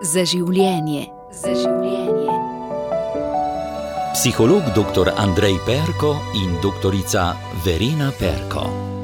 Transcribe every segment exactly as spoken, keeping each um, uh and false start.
Za življenje. Za življenje. Psiholog doktor Andrej Perko in doktorica Verena Perko.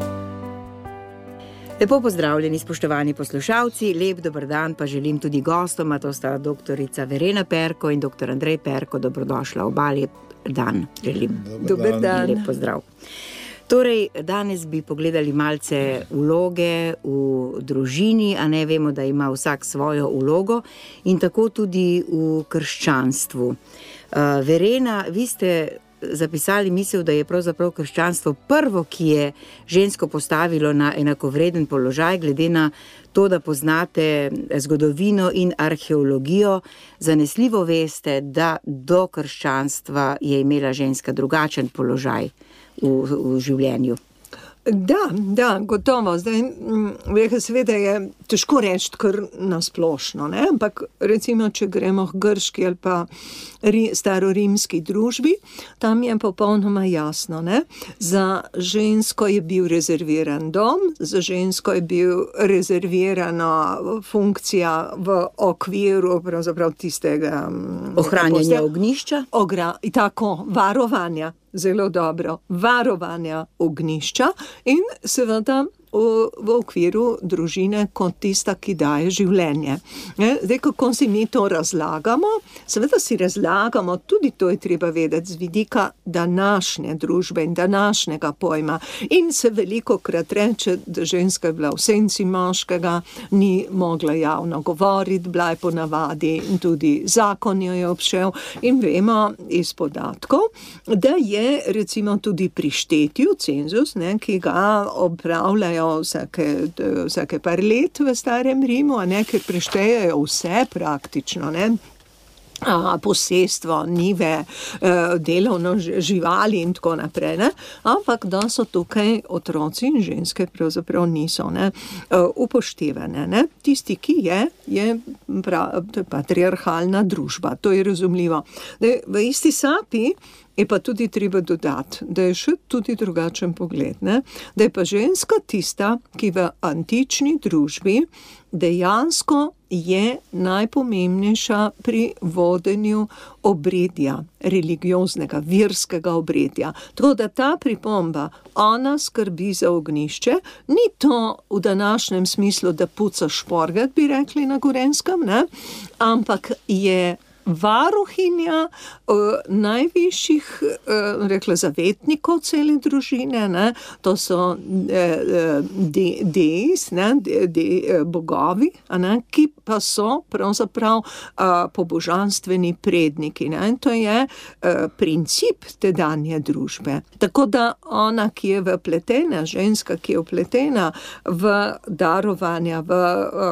Lepo pozdravljeni, spoštovani poslušalci, lep dober dan pa želim tudi gostoma, to sta doktorica Verena Perko in doktor Andrej Perko, dobrodošla oba, lep dan želim. Dober dan. Lep pozdrav. Torej, danes bi pogledali malce vloge v družini, a ne vemo, da ima vsak svojo vlogo in tako tudi v krščanstvu. Uh, Verena, vi ste zapisali misel, da je pravzaprav krščanstvo prvo, ki je žensko postavilo na enakovreden položaj, glede na to, da poznate zgodovino in arheologijo, zanesljivo veste, da do krščanstva je imela ženska drugačen položaj v, v življenju. Da, da, gotovo. Zdaj, veka, seveda je težko reči kar nasplošno, ne? Ampak recimo, če gremo k grški ali pa ri, starorimski družbi, tam je popolnoma jasno, ne? Za žensko je bil rezerviran dom, za žensko je bil rezervirana funkcija v okviru pravzaprav tistega ohranjanja ognjišča. Ogra, tako, varovanja. Zelo dobro, varovanja ognjišča in seveda v, v okviru družine kot tista, ki daje življenje. Zdaj, kako si mi to razlagamo? Seveda si razlagamo, tudi to je treba vedeti z vidika današnje družbe in današnjega pojma. In se velikokrat reče, da ženska je bila v senci moškega, ni mogla javno govoriti, bila je po navadi in tudi zakon jo je obšel. In vemo iz podatkov, da je recimo tudi pri štetju cenzus, ne, ki ga opravljajo vsake, vsake par let v starem Rimu, a ne, ker preštejejo vse praktično, ne, a, posestvo, nive, delovno živali in tako naprej, ne, ampak da so tukaj otroci in ženske pravzaprav niso, ne, upoštevane, ne. Tisti, ki je, je pra, patriarhalna družba, to je razumljivo. Da v isti sapi je pa tudi treba dodati, da je še tudi drugačen pogled, ne? Da je pa ženska tista, ki v antični družbi dejansko je najpomembnejša pri vodenju obredja, religioznega, verskega obredja. Tako da ta pripomba, ona skrbi za ognjišče, ni to v današnjem smislu, da puca šporgat, bi rekli na Gorenjskem, ne? Ampak je varuhinja uh, najvišjih, uh, rekla, zavetnikov cele družine, ne? To so uh, de, deis, ne? De, de, uh, bogovi, ne? Ki pa so pravzaprav uh, pobožanstveni predniki, ne? In to je uh, princip tedanje družbe. Tako da ona, ki je vpletena, ženska, ki je vpletena v darovanja, v,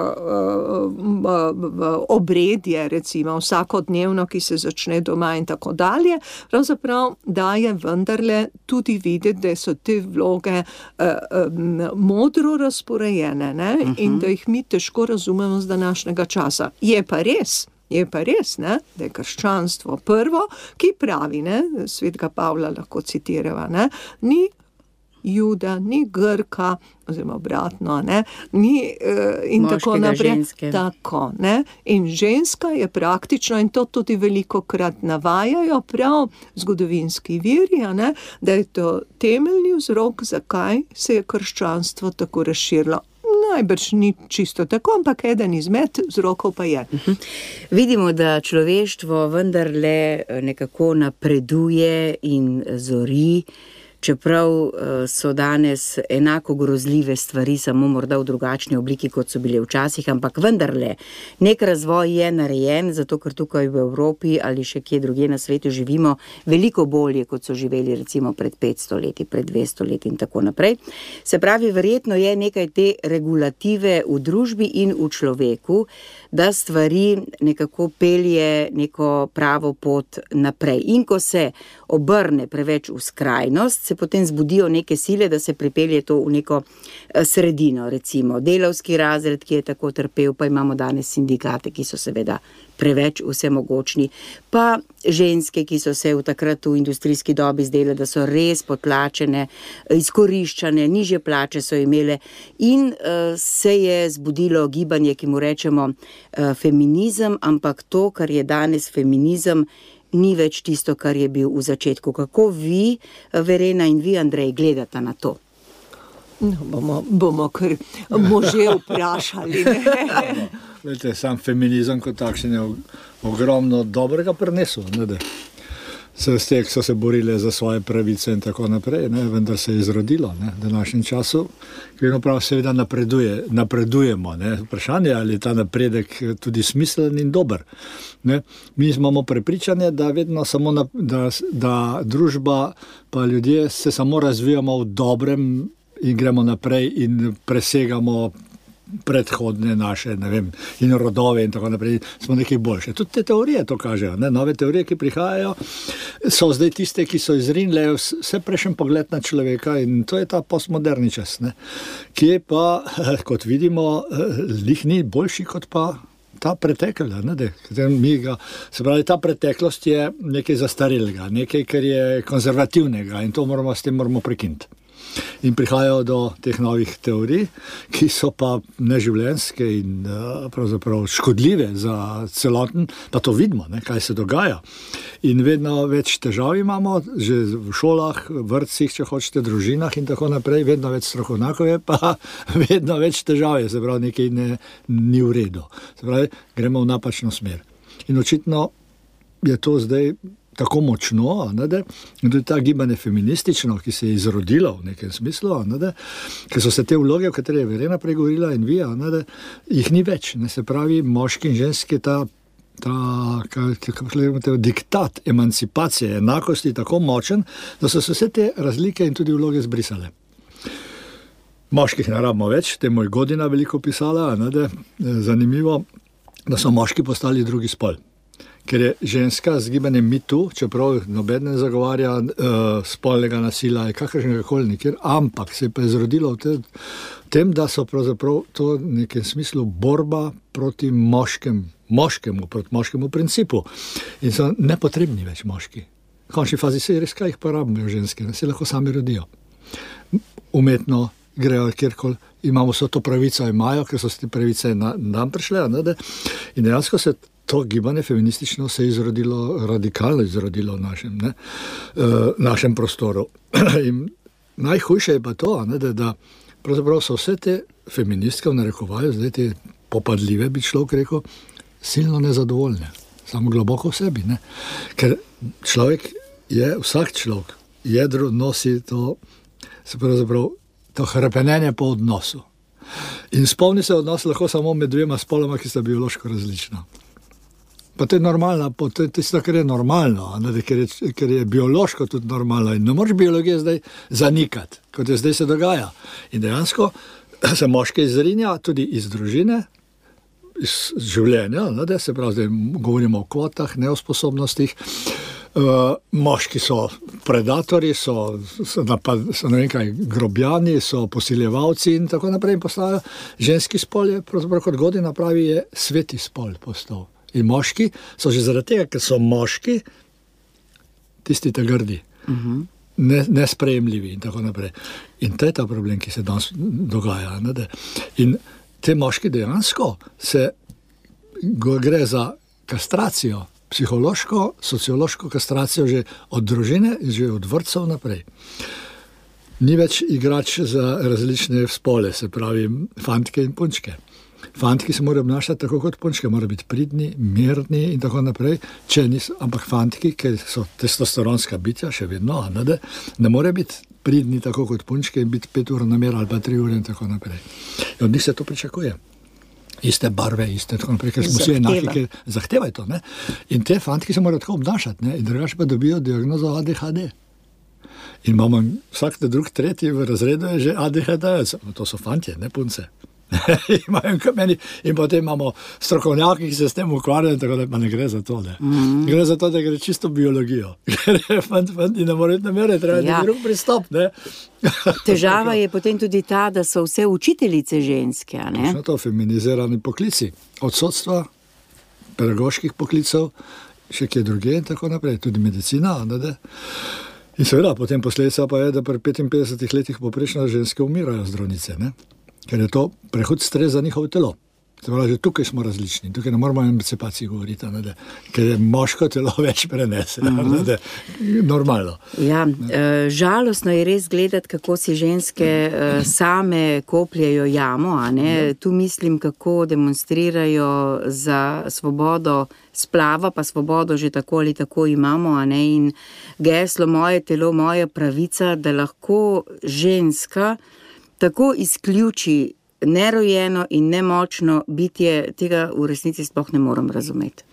uh, uh, v obredje, recimo vsako dnevno, ki se začne doma in tako dalje, pravzaprav daje vendarle tudi videti, da so te vloge uh, um, modro razporejene, ne? Uh-huh. In da jih mi težko razumemo z današnjega časa. Je pa res, je pa res, ne? Da je krščanstvo prvo, ki pravi, ne? Svetega Pavla lahko citirava, ne? Ni Juda, ni Grka, oziroma obratno, ne, ni uh, in moškega, tako naprej. Ženske. Tako, ne, in ženska je praktično, in to tudi velikokrat navajajo prav zgodovinski viri, ne, da je to temeljni vzrok, zakaj se je krščanstvo tako razširilo. Najbrž ni čisto tako, ampak eden izmed vzrokov pa je. Uh-huh. Vidimo, da človeštvo vendarle nekako napreduje in zori, čeprav so danes enako grozljive stvari, samo morda v drugačni obliki, kot so bile včasih, ampak vendarle nek razvoj je narejen, zato ker tukaj v Evropi ali še kje drugje na svetu živimo veliko bolje, kot so živeli recimo pred petsto leti, pred dvesto leti in tako naprej. Se pravi, verjetno je nekaj te regulative v družbi in v človeku, da stvari nekako pelje neko pravo pot naprej. In ko se obrne preveč v skrajnost, se potem zbudijo neke sile, da se pripelje to v neko sredino, recimo delavski razred, ki je tako trpel, pa imamo danes sindikate, ki so seveda preveč vsemogočni, pa ženske, ki so se v takrat v industrijski dobi zdele, da so res potlačene, izkoriščane, nižje plače so imele in uh, se je zbudilo gibanje, ki mu rečemo uh, feminizem, ampak to, kar je danes feminizem, ni več tisto, kar je bil v začetku. Kako vi, Verena, in vi, Andrej, gledate na to? No, bomo, bomo kar može vprašali. Vete, sam feminizem kot takšen je ogromno dobrega prinesel. Se s tem so se borile za svoje pravice in tako naprej, ne? Vendar se je izrodilo, ne? V današnjem času, ki vedno prav seveda napreduje, napredujemo. Ne? Vprašanje, ali je ta napredek tudi smiselen in dober. Ne? Mi imamo prepričanje, da vedno samo na, da, da družba pa ljudje se samo razvijamo v dobrem in gremo naprej in presegamo predhodne naše, ne vem, in rodove in tako naprej, smo nekaj boljše. Tudi te teorije to kažejo, ne? Nove teorije, ki prihajajo, so zdaj tiste, ki so izrinile vse prejšnji pogled na človeka in to je ta postmoderni čas, ne? Ki je pa, kot vidimo, lih ni boljši kot pa ta pretekla, ne? Mi ga, se pravi, ta preteklost je nekaj zastarelega, nekaj, kar je konzervativnega in to moramo, s tem moramo prekiniti. In prihajajo do teh novih teorij, ki so pa neživljenjske in pravzaprav škodljive za celoten, pa to vidimo, ne, kaj se dogaja. In vedno več težav imamo, že v šolah, vrtcih, če hočete, družinah in tako naprej, vedno več strokovnjakov je, pa vedno več težav je, se pravi, nekaj ne, ni v redu. Se pravi, gremo v napačno smer. In očitno je to zdaj tako močno, ne, in tudi ta gibanje feministično, ki se je izrodilo v nekem smislu, ne, ker so se te vloge, o kateri je Verena pregovorila in vi, ne, jih ni več. Ne, se pravi, moški in ženski, ta, ta kako gledamo, diktat emancipacije, enakosti tako močen, da so se vse te razlike in tudi vloge zbrisale. Moških ne rabimo več, temu je Godina veliko pisala, ne, zanimivo, da so moški postali drugi spol. Ker je ženska z gibanjem MeToo, čeprav noben ne zagovarja uh, spolnega nasilja, kakršnega koli nikjer, ampak se je pa izrodilo v tem, da so pravzaprav to v nekem smislu borba proti moškem, moškemu, proti moškemu principu. In so nepotrebni več moški. V končni fazi se res kaj jih pa rabimo ženske, ne se lahko sami rodijo. Umetno grejo kjerkoli, imamo vso to pravico, imajo, ker so se te pravice na, nam prišle, ne, in dejansko se to gibanje feministično se je izrodilo, radikalno izrodilo v našem, ne, uh, našem prostoru. In najhujše je pa to, ne, da, da pravzaprav so vse te feministke v narekovaju, zdaj te popadljive, bi človek rekel, silno nezadovoljne, samo globoko v sebi. Ne. Ker človek je, vsak človek, jedro nosi to, se pravzaprav, to hrepenenje po odnosu. In spolni se odnos lahko samo med dvema spoloma, ki sta biološko različna. Pa to je normalno, to je tisto, kar je normalno, ne, ker, je, ker je biološko tudi normalno in ne moreš biologije zdaj zanikati, kot je zdaj se dogaja. In dejansko se moške izrinja tudi iz družine, iz življenja, ne, da se pravi, zdaj govorimo o kvotah, neosposobnostih. Uh, moški so predatori, so, so, napad, so ne vem kaj, grobjani, so posiljevalci in tako naprej in postajajo. Ženski spol je, pravzaprav kot Godina pravi, je sveti spol postal. In moški so že zaradi tega, ker so moški tisti te grdi, uh-huh. ne, nesprejemljivi in tako naprej. In to je ta problem, ki se danes dogaja. Ne? In te moški dejansko se gre za kastracijo, psihološko, sociološko kastracijo že od družine, že od vrtcev naprej. Ni več igrač za različne spole, se pravi fantke in punčke. Fantki se morajo obnašati tako kot punčke, morajo biti pridni, mirni in tako naprej, če niso, ampak fantki, ki so testosteronska bitja, še vedno, ne, ne morejo biti pridni tako kot punčke in biti pet ur namer ali pa tri ure in tako naprej. In od njih se to pričakuje. Iste barve, iste tako naprej, ker smo vsi enaki, ker zahtevajo to. Ne? In te fantki se morajo tako obnašati, ne? In drugače pa dobijo diagnozo A D H D. In imamo vsak drug, tretji v razredu je že A D H D, to so fantje, ne punce. Imajo kameni in potem imamo strokovnjaki, ki se s tem ukvarjajo, tako da pa ne gre za to. Ne. Mm-hmm. Gre za to, da gre čisto biologijo. fant, fant, in ne more iti na mere, treba ja. drug pristop. Ne. Težava je potem tudi ta, da so vse učiteljice ženske. A ne? To feminizirani poklici. Od sodstva, pedagoških poklicov, še kje druge in tako naprej. Tudi medicina. Ne. In seveda, potem posledica pa je, da pri petinpetdesetih letih poprečno ženske umirajo zdravnice. Ne. Ker je to prehod stres za njihovo telo. Se pravi, že tukaj smo različni, tukaj ne moramo o emancipaciji govoriti, ne, ker je moško telo več prenese, uh-huh. ne, normalno. Ja, žalostno je res gledati, kako si ženske same kopljejo jamo, a ne? Tu mislim, kako demonstrirajo za svobodo splava, pa svobodo že tako ali tako imamo, a ne? In geslo moje telo, moja pravica, da lahko ženska tako izključi nerojeno in nemočno bitje, tega v resnici sploh ne moram razumeti.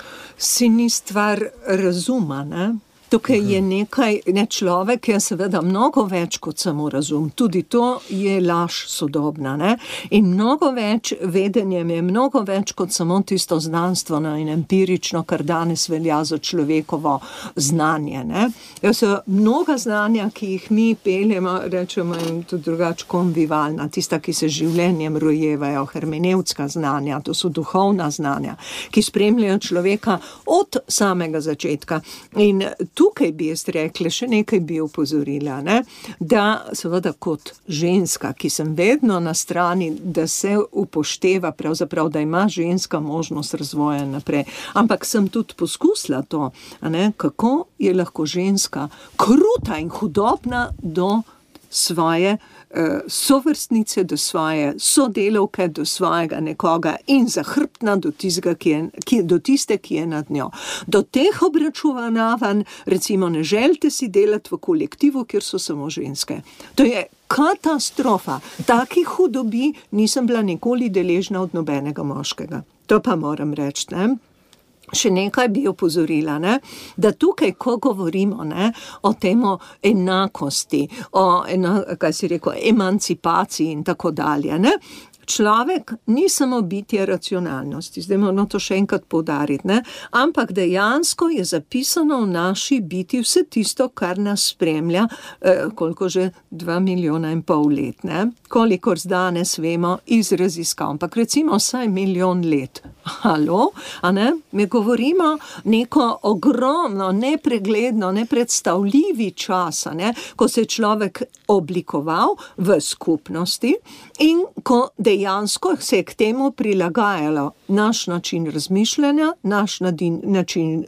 Si ni stvar razuma, ne? Tukaj je nekaj, ne človek je seveda mnogo več kot samo razum. Tudi to je laž sodobna, ne? In mnogo več vedenjem je mnogo več kot samo tisto znanstveno in empirično, kar danes velja za človekovo znanje, ne? So mnoga znanja, ki jih mi peljemo, rečemo in tudi drugače konvivalna, tista, ki se življenjem rojevajo, hermenevtska znanja, to so duhovna znanja, ki spremljajo človeka od samega začetka. In tukaj bi jaz rekla, še nekaj bi opozorila, ne? Da seveda kot ženska, ki sem vedno na strani, da se upošteva pravzaprav, da ima ženska možnost razvoja naprej. Ampak sem tudi poskusila to, ne? Kako je lahko ženska kruta in hudobna do svoje sovrstnice, do svoje sodelavke, do svojega nekoga in zahrbtna do, tizga, ki je, ki, do tiste, ki je nad njo. Do teh obračunavanj, recimo, ne želite si delati v kolektivu, kjer so samo ženske. To je katastrofa. Takih hudobi nisem bila nikoli deležna od nobenega moškega. To pa moram reči, ne? Še nekaj bi opozorila, ne? Da tukaj, ko govorimo, ne, o temo enakosti, o ena, kaj si rekel, emancipaciji in tako dalje, ne? Človek ni samo bitje racionalnosti, zdaj moramo to še enkrat poudariti, ne? Ampak dejansko je zapisano v naši biti vse tisto, kar nas spremlja, eh, koliko že dva milijona in pol let, ne? Kolikor danes vemo iz raziskav, ampak recimo vsaj milijon let. Halo, a ne? Mi govorimo neko ogromno, nepregledno, nepredstavljivi čas, ne? Ko se je človek oblikoval v skupnosti in ko dejansko se je k temu prilagajalo naš način razmišljanja, naš nadin, način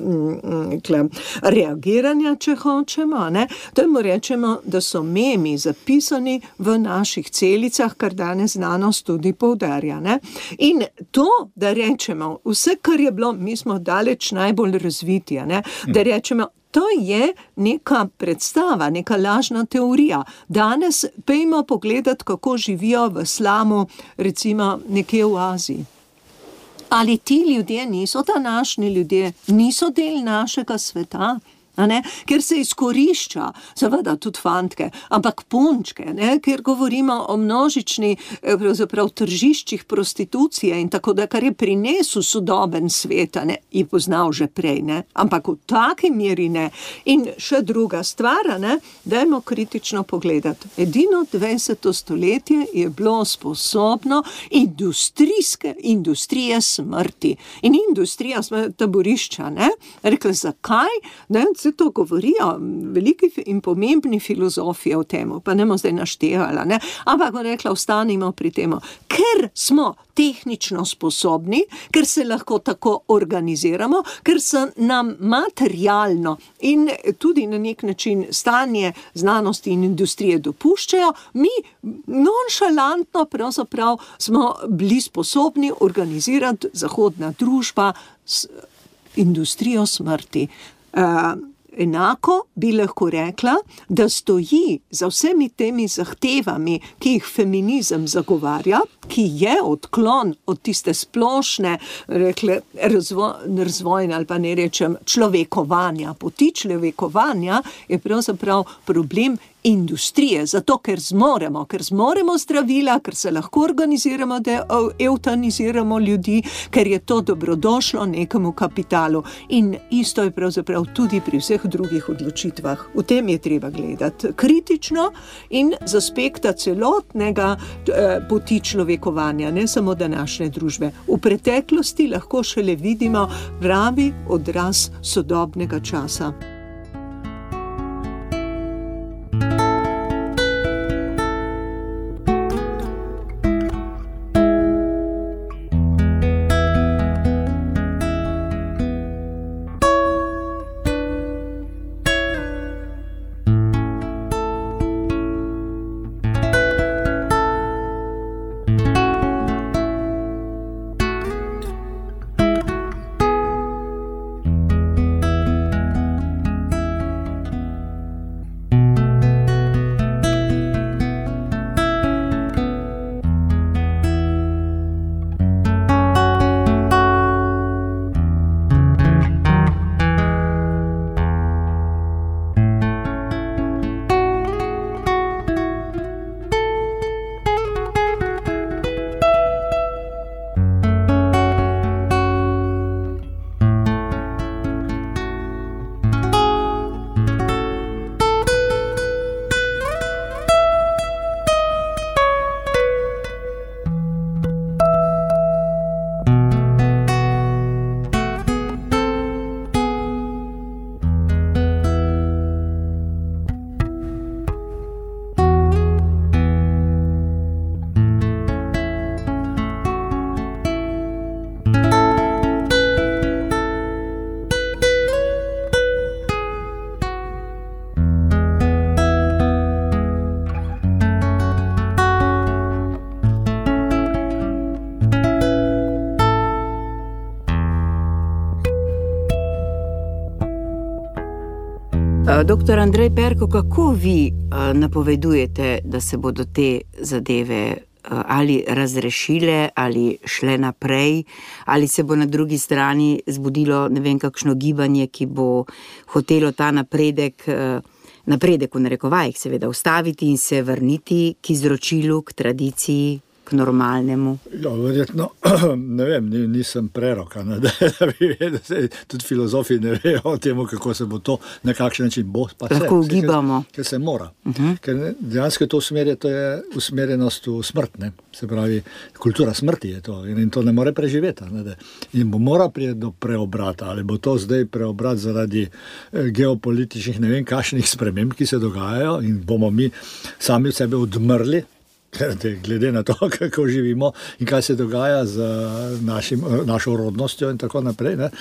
kle, reagiranja, če hočemo, ne? Temu rečemo, da so memi zapisani v naših celicah, kar danes znanost tudi poudarja, ne? In to, da rečemo, vse, kar je bilo, mi smo daleč najbolj razviti, ne? Da rečemo, to je neka predstava, neka lažna teorija. Danes pejmo pogledati, kako živijo v slamu, recimo nekje v Aziji. Ali ti ljudje niso današnji ljudje, niso del našega sveta? Ne? Ker se izkorišča, seveda tudi fantke, ampak punčke, ne? Ker govorimo o množični pravzaprav tržiščih prostitucije in tako da, kar je prinesel sodoben svet, ne? Je poznal že prej, ne? Ampak v taki meri ne. In še druga stvar, ne? Dajmo kritično pogledati. Edino dvajseto stoletje je bilo sposobno industrijske, industrije smrti. In industrija taborišča, ne? Rekla, zakaj? Ne? To govorijo veliki in pomembni filozofije o temu, pa ne bomo zdaj naštevala, ne? Ampak bom rekla, ostanimo pri temu, ker smo tehnično sposobni, ker se lahko tako organiziramo, ker se nam materialno in tudi na nek način stanje znanosti in industrije dopuščajo, mi nonšalantno pravzaprav smo bili sposobni organizirati zahodna družba s industrijo smrti. Uh, Enako bi lahko rekla, da stoji za vsemi temi zahtevami, ki jih feminizem zagovarja, ki je odklon od tiste splošne, rekle, razvo, razvojne ali pa ne rečem človekovanja. Poti človekovanja je pravzaprav problem industrije, zato ker zmoremo, ker zmoremo zdravila, ker se lahko organiziramo, da eutaniziramo ljudi, ker je to dobrodošlo nekemu kapitalu. In isto je pravzaprav tudi pri vseh drugih odločitvah. V tem je treba gledati kritično in z aspekta celotnega eh, poti človekovanja, ne samo današnje družbe. V preteklosti lahko šele vidimo pravi odraz sodobnega časa. Doktor Andrej Perko, kako vi napovedujete, da se bodo te zadeve ali razrešile, ali šle naprej, ali se bo na drugi strani zbudilo ne vem kakšno gibanje, ki bo hotelo ta napredek, napredek v narekovajih seveda ustaviti in se vrniti k izročilu, k tradiciji, k normalnemu? Ja, verjetno, ne vem, nisem preroka, ne, da bi vedel, tudi filozofi ne vejo o tem, kako se bo to na kakšen način bo. Pa lahko ugibamo. Ker se mora. Uh-huh. Ker dejansko to usmerje, to je usmerjenost v smrt, ne. Se pravi, kultura smrti je to in to ne more preživeti. Ne, in bo mora priti do preobrata, ali bo to zdaj preobrat zaradi geopolitičnih ne vem kakšnih sprememb, ki se dogajajo in bomo mi sami od sebe odmrli, glede na to, kako živimo in kaj se dogaja z našim, našo rodnostjo in tako naprej, ne,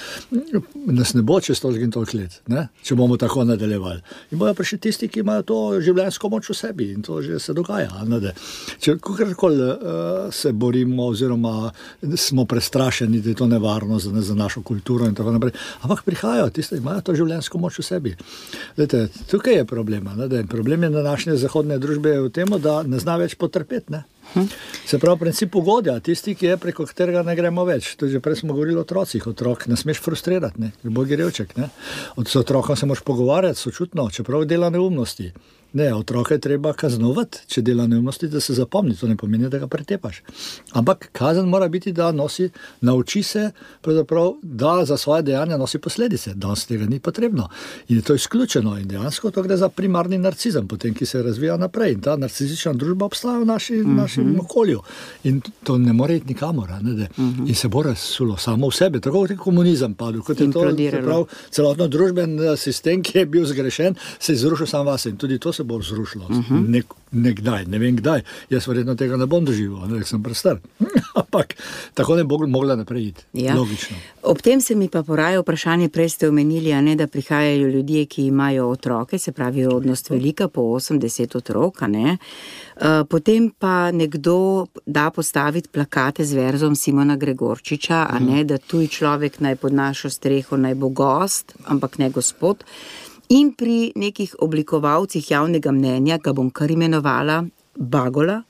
nas ne bo čez toliko in toliko let, ne, če bomo tako nadaljevali. In bojo prišli tisti, ki imajo to življenjsko moč v sebi in to že se dogaja. Ne, če kakorkoli uh, se borimo oziroma smo prestrašeni, da je to nevarno za, za našo kulturo in tako naprej, ampak prihajajo tisti, ki imajo to življenjsko moč v sebi. Dajte, tukaj je problema. Ne, problem je današnje zahodne družbe v tem, da ne zna več potrpeti. Ne? Se pravi, princip ugodja, tisti, ki je preko katerega ne gremo več. To že prej smo govorili o otrocih. Otrok ne smeš frustrirati, ne? Ker bo revček. Ne? Od s otrokom se moraš pogovarjati sočutno, čeprav dela neumnosti. Ne, otroka je treba kaznovati, če dela neumnosti, da se zapomni. To ne pomeni, da ga pretepaš. Ampak kazen mora biti, da nosi, nauči se, da za svoje dejanja nosi posledice. Danes tega ni potrebno. In je to izključeno. In dejansko to gre za primarni narcizem, potem, ki se razvija naprej. In ta narcizična družba obstaja v naši, mm-hmm. našem okolju. In to ne more iti nikamor. Ne, mm-hmm. In se bo razsulo samo v sebe. Tako kot je komunizem padel, kot je to prav, celotno družben sistem, ki je bil zgrešen, se je zrušil sam vase. In tudi to se bo zrušilo. Uh-huh. Ne, nekdaj, ne vem kdaj. Jaz verjetno tega ne bom doživel, ne, sem prestar. Ampak tako ne bo mogla naprej iti. Ja. Logično. Ob tem se mi pa poraja vprašanje, prej ste omenili, a ne, da prihajajo ljudje, ki imajo otroke, se pravi rodnost velika, po osem deset otrok, a ne. Potem pa nekdo da postaviti plakate z verzom Simona Gregorčiča, a ne, da tuj človek naj pod našo streho naj bo gost, ampak ne gospod. In pri nekih oblikovalcih javnega mnenja, ga bom kar imenovala Bagola,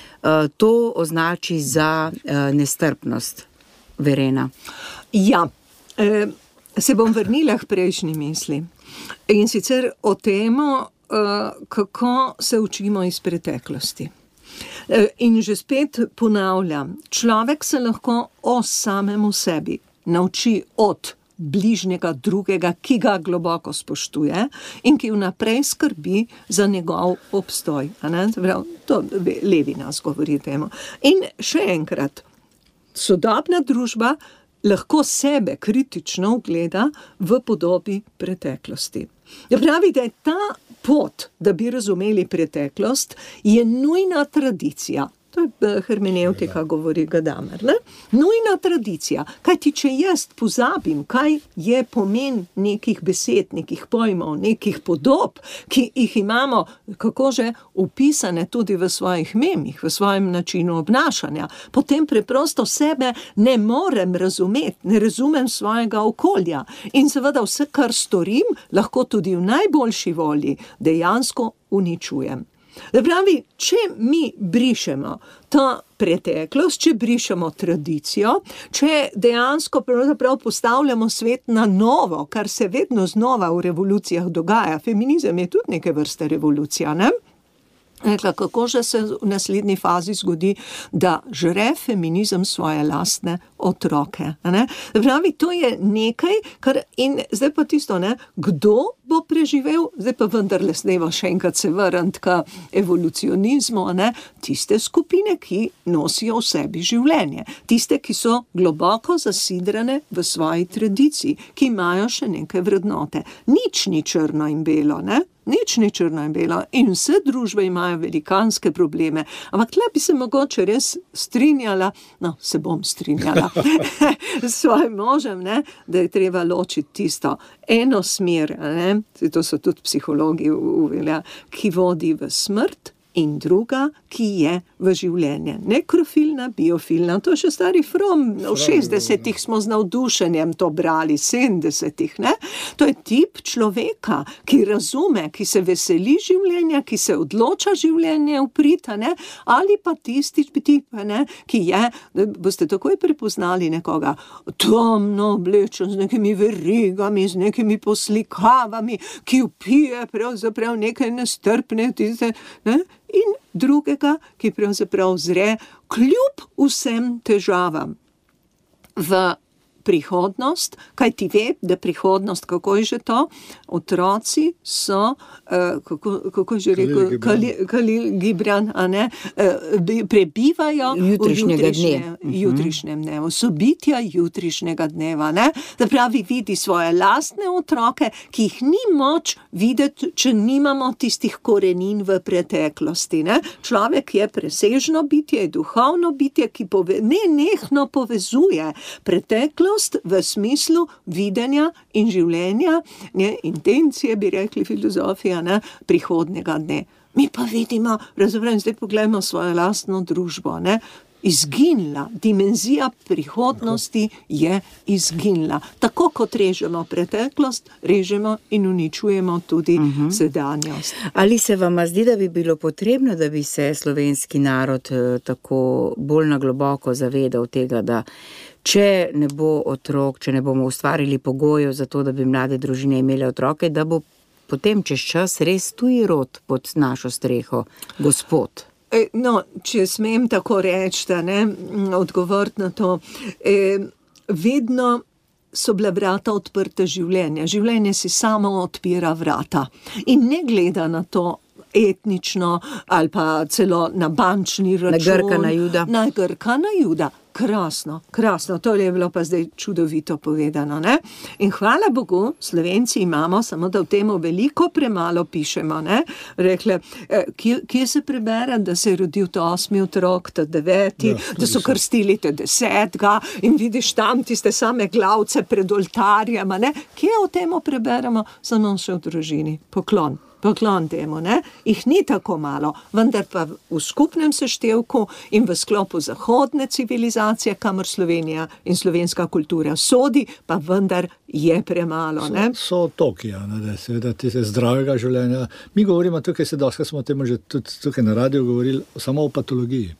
to označi za nestrpnost. Verena. Ja, se bom vrnila k prejšnji misli. In sicer o temo, kako se učimo iz preteklosti. In že spet ponavljam, človek se lahko o samemu sebi nauči od bližnjega drugega, ki ga globoko spoštuje in ki vnaprej skrbi za njegov obstoj. To Levinas govori temu. In še enkrat, sodobna družba lahko sebe kritično ugleda v podobi preteklosti. Pravi, da je ta pot, da bi razumeli preteklost, je nujna tradicija. To je hermeneutika, govori Gadamer. Ne? Nujna tradicija. Kajti, če jaz pozabim, kaj je pomen nekih besed, nekih pojmov, nekih podob, ki jih imamo, kako že, upisane tudi v svojih memih, v svojem načinu obnašanja, potem preprosto sebe ne morem razumeti, ne razumem svojega okolja. In seveda vse, kar storim, lahko tudi v najboljši volji dejansko uničujem. Da pravi, če mi brišemo to preteklost, če brišemo tradicijo, če dejansko pravzaprav postavljamo svet na novo, kar se vedno znova v revolucijah dogaja, feminizem je tudi neke vrste revolucija, ne? Rekla, kako že se v naslednji fazi zgodi, da žre feminizem svoje lastne otroke. Ne? Pravi, to je nekaj, kar in zdaj pa tisto, ne, kdo bo preživel, zdaj pa vendarle sneva še enkrat se vrniti k evolucionizmu, ne? Tiste skupine, ki nosijo v sebi življenje, tiste, ki so globoko zasidrane v svoji tradiciji, ki imajo še neke vrednote. Nič ni črno in belo, ne? Nič ni črno in belo in vse družbe imajo velikanske probleme. Ampak tle bi se mogoče res strinjala, no, se bom strinjala s svojim možem, ne, da je treba ločiti tisto eno smer, ne, to so tudi psihologi uvela, ki vodi v smrt, in druga, ki je v življenje. Nekrofilna, biofilna, to je še stari From, v šestdesetih smo z navdušenjem to brali, sedemdesetih, ne? To je tip človeka, ki razume, ki se veseli življenja, ki se odloča življenje uprita, ne? Ali pa tisti tip, ne? Ki je, boste takoj prepoznali nekoga, temno oblečen, z nekimi verigami, z nekimi poslikavami, ki vpije pravzaprav nekaj nestrpne, tiste, ne? In drugega, ki pravzaprav zre kljub vsem težavam v prihodnost, kaj ti ve, da prihodnost, kako je že to, otroci so, uh, kako, kako je že rekel, Khalil Gibran, a ne, uh, prebivajo jutrišnjega v jutrišnje, jutrišnjem dnevu, so bitja jutrišnjega dneva, ne, da pravi vidi svoje lastne otroke, ki jih ni moč videti, če nimamo tistih korenin v preteklosti, ne. Človek je presežno bitje, je duhovno bitje, ki pove, ne nehno povezuje preteklost v smislu videnja in življenja, ne, intencije, bi rekli filozofija, ne, prihodnjega dne. Mi pa vidimo, razumem, zdaj pogledamo svojo lastno družbo, ne, izginila, dimenzija prihodnosti je izginila. Tako kot režemo preteklost, režemo in uničujemo tudi uh-huh. sedanjost. Ali se vam zdi, da bi bilo potrebno, da bi se slovenski narod tako bolj nagloboko zavedal tega, da če ne bo otrok, če ne bomo ustvarili pogojev za to, da bi mlade družine imele otroke, da bo potem čez čas res tuji rod pod našo streho, gospod? No, če smem tako reči, da ne, odgovoriti na to, eh, vedno so bila vrata odprta življenja. Življenje si samo odpira vrata in ne gleda na to etnično ali pa celo na bančni račun. Na Grka, na Juda. Na Grka, na Juda. Krasno, krasno, to je bilo pa zdaj čudovito povedano, ne? In hvala Bogu, Slovenci imamo, samo da v temu veliko premalo pišemo, ne? Rekle, kje, kje se prebere, da se je rodil to osmi otrok, ta deveti, ja, da so krstili te desetega in vidiš tam tiste same glavce pred oltarjama, ne? Kje o temu preberemo? Samo še v družini. Poklon. Poklon temu, ne? Ih ni tako malo, vendar pa v skupnem seštevku in v sklopu zahodne civilizacije, kamor Slovenija in slovenska kultura sodi, pa vendar je premalo, ne? So, so tokija, ne, seveda tiste zdravega življenja. Mi govorimo tukaj, se doskrat smo o tem že tudi tukaj na radiju govorili, samo o patologiji.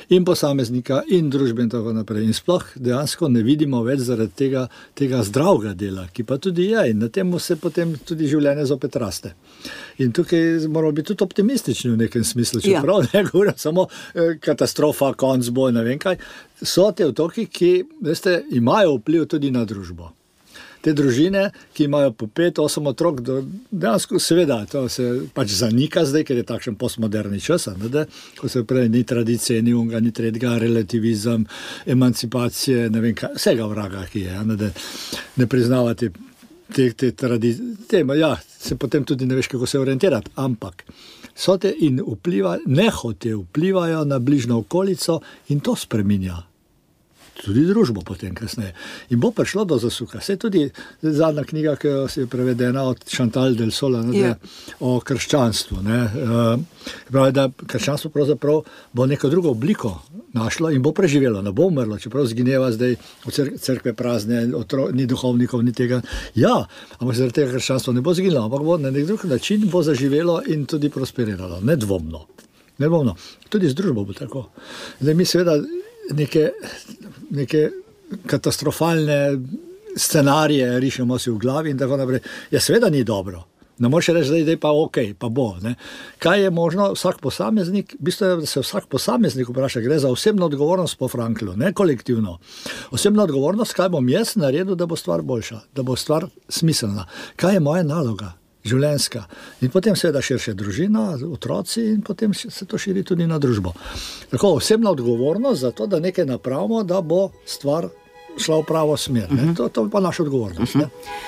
in posameznika, in družbe in tako naprej. In sploh dejansko ne vidimo več zaradi tega, tega zdravega dela, ki pa tudi je in na temu se potem tudi življenje zopet raste. In tukaj moramo biti tudi optimistični v nekem smislu, čeprav ja. ne govorim samo eh, katastrofa, konc bo, ne vem kaj. So te otoki, ki, veste, imajo vpliv tudi na družbo. Te družine, ki imajo po pet, osem otrok, do, dejansko seveda, to se pač zanika zdaj, ker je takšen postmoderni čas, ne, da, ko se prej ni tradicije, ni unga, ni tretjega, relativizem, emancipacije, ne vem kaj, vsega vraga, ki je, ne, da ne priznavate te, te tradicije, ja, se potem tudi ne veš, kako se orientirati, ampak so te in vpliva, nehote vplivajo na bližnjo okolico in to spreminja. Tudi družbo potem kasneje. In bo prišlo do zasuka. Vse tudi zadnja knjiga, ki je prevedena od Chantal del Sola, ne, yeah. o krščanstvu. Ne. Uh, pravi, da krščanstvo pravzaprav bo neko drugo obliko našlo in bo preživelo, ne bo umrlo, čeprav zgineva zdaj v cerkve prazne, otro, ni duhovnikov, ni tega. Ja, ampak zaradi tega krščanstvo ne bo zginilo, ampak bo na nek drug način bo zaživelo in tudi prosperiralo. Nedvomno. Nedvomno. Tudi z družbo bo tako. Zdaj mi seveda neke, neke katastrofalne scenarije rišemo si v glavi in tako naprej. Ja, seveda ni dobro. Ne moreš reči, da je pa ok, pa bo. Ne. Kaj je možno? Vsak posameznik, v bistvu je, da se vsak posameznik vpraša, gre za osebno odgovornost po Franklu, ne kolektivno. Osebna odgovornost, kaj bom jaz naredil, da bo stvar boljša, da bo stvar smiselna. Kaj je moja naloga? Življenjska. In potem seveda širše družina, otroci in potem se to širi tudi na družbo. Tako osebna odgovornost za to, da nekaj napravimo, da bo stvar šla v pravo smer. Uh-huh. To, to je pa naša odgovornost. Uh-huh. Ne?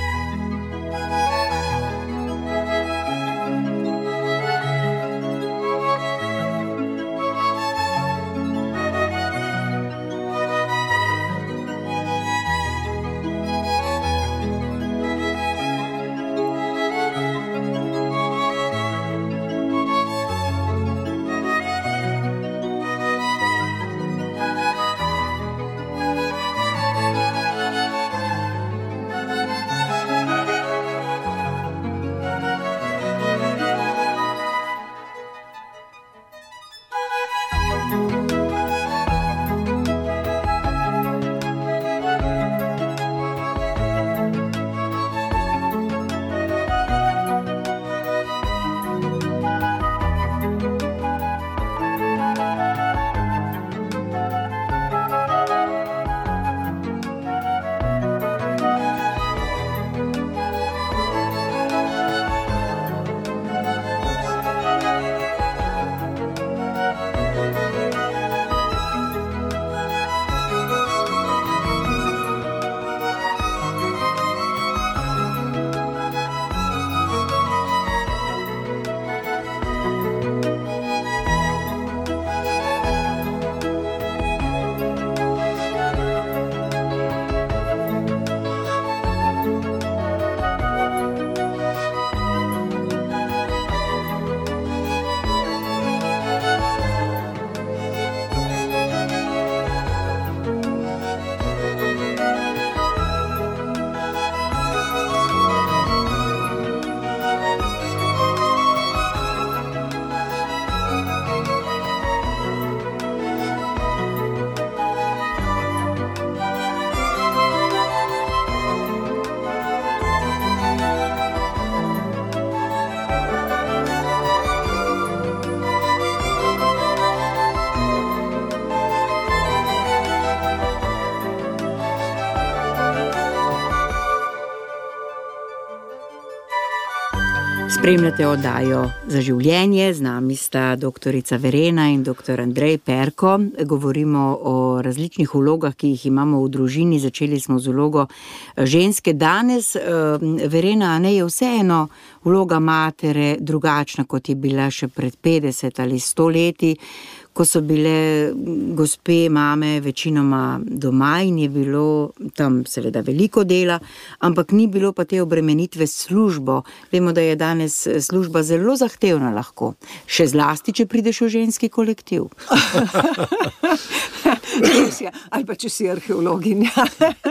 Spremljate oddajo Za življenje, z nami sta doktorica Verena in doktor Andrej Perko. Govorimo o različnih vlogah, ki jih imamo v družini. Začeli smo z vlogo ženske. Danes, Verena, ne je vseeno vloga matere drugačna, kot je bila še pred petdeset ali sto leti, ko so bile gospe, mame večinoma doma in je bilo tam seveda veliko dela, ampak ni bilo pa te obremenitve s službo. Vemo, da je danes služba zelo zahtevna lahko. Še zlasti, če prideš v ženski kolektiv. Ali pa če si arheologinja.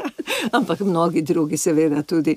ampak mnogi drugi seveda tudi.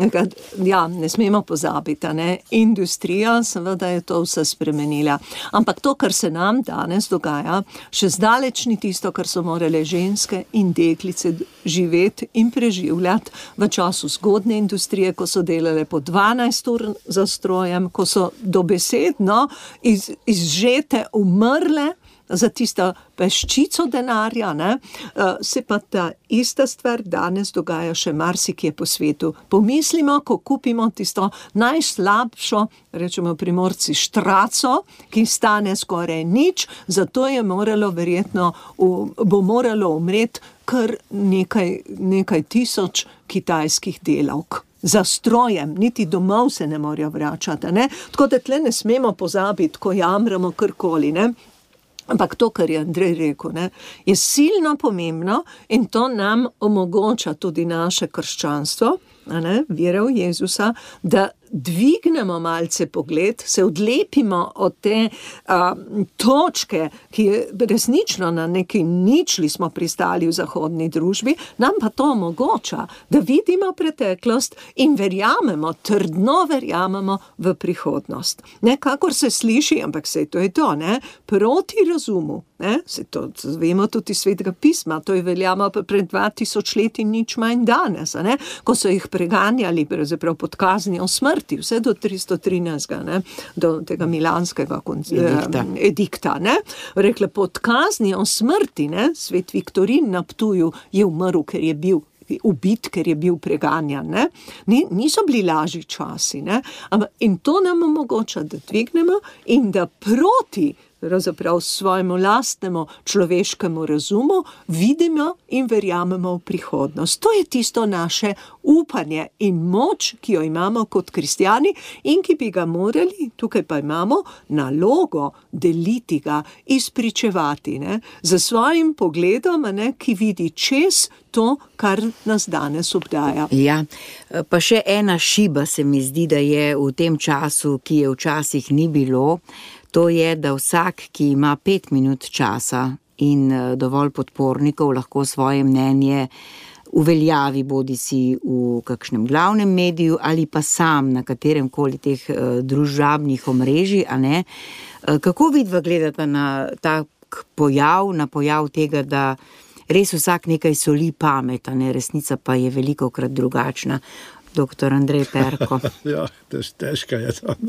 Ja, ne smemo pozabiti, ne? Industrija seveda je to vse spremenila. Ampak to, kar se nam danes dogaja, še zdaleč ni tisto, kar so morale ženske in deklice živeti in preživljati v času zgodne industrije, ko so delale po dvanajst ur za strojem, ko so dobesedno iz, izžete, umrle za tisto peščico denarja, ne? Se pa ta ista stvar danes dogaja še marsikje po svetu. Pomislimo, ko kupimo tisto najslabšo, rečemo Primorci, štraco, ki stane skoraj nič, zato je moralo verjetno, bo moralo umreti kar nekaj, nekaj tisoč kitajskih delavk. Za strojem, niti domov se ne morajo vračati, ne? Tako da tle ne smemo pozabiti, ko jamramo karkoli, ne? Ampak to, kar je Andrej rekel, ne, je silno pomembno in to nam omogoča tudi naše krščanstvo, a ne, vere v Jezusa, da dvignemo malce pogled, se odlepimo od te a, točke, ki je resnično na neki ničli smo pristali v zahodni družbi, nam pa to omogoča, da vidimo preteklost in verjamemo, trdno verjamemo v prihodnost. Nekakor se sliši, ampak sej to je to, ne, proti razumu, ne, se to vemo tudi iz Svetega pisma, to je veljamo pred dva tisoč leti nič manj danes, ne, ko so jih preganjali, pravzaprav pod kaznijo smrti, vse do tristo trinajstega, ne, do tega milanskega edikta, edikta ne, rekla pod kaznijo smrti, ne, svet Viktorin na Ptuju je umrl, ker je bil ubit, ker je bil preganjan, ne, niso bili lažji časi, ne, in to nam omogoča, da dvignemo in da proti pravzaprav svojemu lastnemu človeškemu razumu vidimo in verjamemo v prihodnost. To je tisto naše upanje in moč, ki jo imamo kot kristjani in ki bi ga morali, tukaj pa imamo nalogo deliti ga, izpričevati, ne, za svojim pogledom, ne, ki vidi čez to, kar nas danes obdaja. Ja, pa še ena šiba se mi zdi, da je v tem času, ki je včasih ni bilo, to je, da vsak, ki ima pet minut časa in dovolj podpornikov, lahko svoje mnenje uveljavi bodi si v kakšnem glavnem mediju ali pa sam na katerem koli teh družabnih omrežij, a ne. Kako vidva gledata na tak pojav, na pojav tega, da res vsak nekaj soli pamet, a ne, resnica pa je velikokrat drugačna. Doktor Andrej Perko. Ja, težka je to.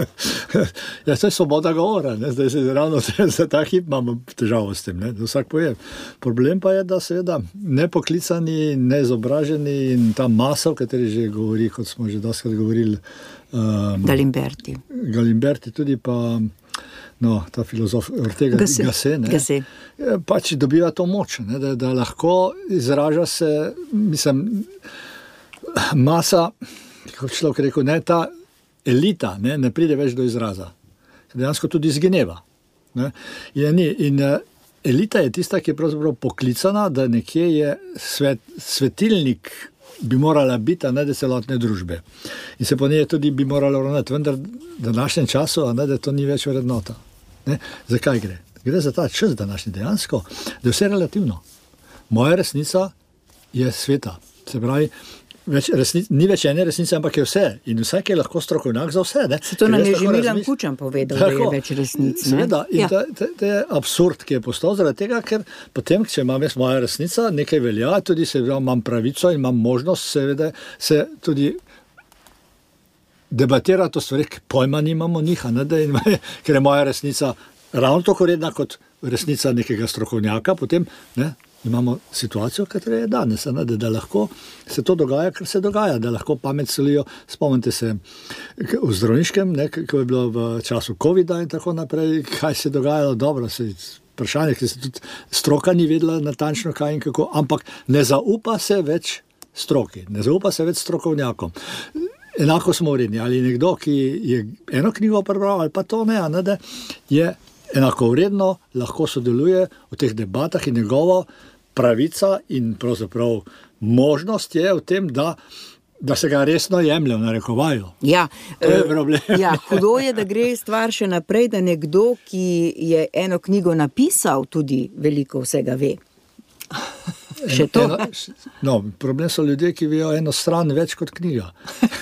Ja, to je svoboda govora, ne? Zdaj se ravno za ta hip imamo težavo s tem, ne? Vsak poje. Problem pa je, da seveda nepoklicani, neizobraženi in ta masa, v kateri že govori, kot smo že doskrat govorili, um, Galimberti. Galimberti tudi pa, no, ta filozof Ortega Gasset, ne? Gasset. Pač dobiva to moč, ne? Da, da lahko izraža se, mislim, masa, kot človek rekel, ne, ta elita ne, ne pride več do izraza. Dejansko tudi izgineva. Ne. In, in elita je tista, ki je pravzaprav poklicana, da nekje je svet, svetilnik bi morala biti, a ne da celotne družbe. In se po njej tudi bi morala ravnati, vendar v današnjem času, a ne da to ni več vrednota. Ne. Zakaj gre? Gre za ta čas današnji dejansko, da je vse relativno. Moja resnica je sveta. Se pravi, Več resnic, ni več ene resnice, ampak je vse. In vsak je lahko strokovnjak za vse. Ne? Se to nam je že Milan Kučan povedal, tako, da je več resnic. Seveda, in ja. to je absurd, ki je postal zaradi tega, ker potem, če imam jaz moja resnica, nekaj velja, tudi seveda imam pravico in imam možnost seveda se tudi debatirati o stvarih, ki pojma nimamo njih, ne, da in, ker je moja resnica ravno tako redna kot resnica nekega strokovnjaka, potem ne, imamo situacijo, katera je danes, ne, da, da lahko se to dogaja, kar se dogaja, da lahko pamet solijo. Spomnite se v zdravniškem, ne, ko je bilo v času covida in tako naprej, kaj se je dogajalo, dobro, se vprašanje, ki se tudi stroka ni vedela natančno kaj in kako, ampak ne zaupa se več stroki, ne zaupa se več strokovnjakom. Enako smo vredni, ali nekdo, ki je eno knjigo prebral, ali pa to ne, ne, da je enako vredno, lahko sodeluje v teh debatah in njegovo pravica in pravzaprav možnost je v tem, da, da se ga resno jemlje v narekovaju. Ja, to je problem. Ja, hudo je, da gre stvar še naprej, da nekdo, ki je eno knjigo napisal, tudi veliko vsega ve. Še to? Eno, no, problem so ljudje, ki vejo eno stran več kot knjiga.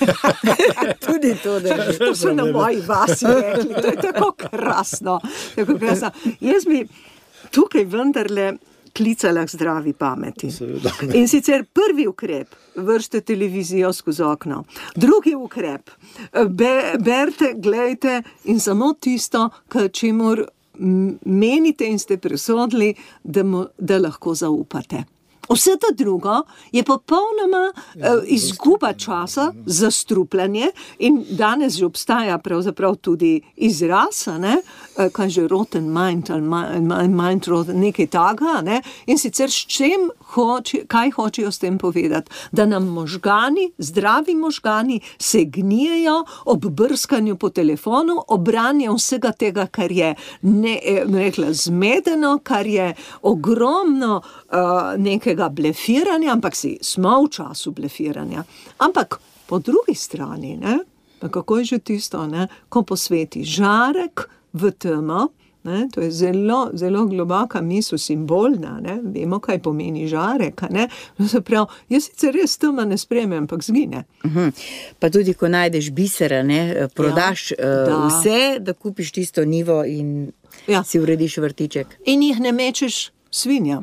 Tudi to, da je. To so na moji vasi rekli, to je tako krasno. Tako krasno. Jaz bi tukaj vendarle klicala k zdravi pameti. In sicer prvi ukrep, vršte televizijo skozi okno. Drugi ukrep, be, berite, glejte in samo tisto, k čemur menite in ste presodili, da, mu, da lahko zaupate. Vse to drugo je popolnoma uh, izguba časa, zastrupljanje in danes že obstaja pravzaprav tudi izraz, ne, uh, kaj že rotten mind ali mind, mind rotten, nekaj taga, ne, in sicer s čem hoči, kaj hočejo s tem povedati, da nam možgani, zdravi možgani se gnijejo ob brskanju po telefonu, ob branju vsega tega, kar je ne, rekla, zmedeno, kar je ogromno uh, nekaj blefiranja, ampak si smo v času blefiranja. Ampak po drugi strani, ne, pa kako je že tisto, ne, ko posveti žarek v temo, ne, to je zelo, zelo globoka misel, simbolna, ne, vemo, kaj pomeni žarek, ne, zaprav, jaz sicer res tema ne spremem, ampak zgine. Uhum. Pa tudi, ko najdeš bisera, ne, prodaš ja, da. Uh, vse, da kupiš tisto nivo in ja. Si urediš vrtiček. In jih ne mečeš svinjam.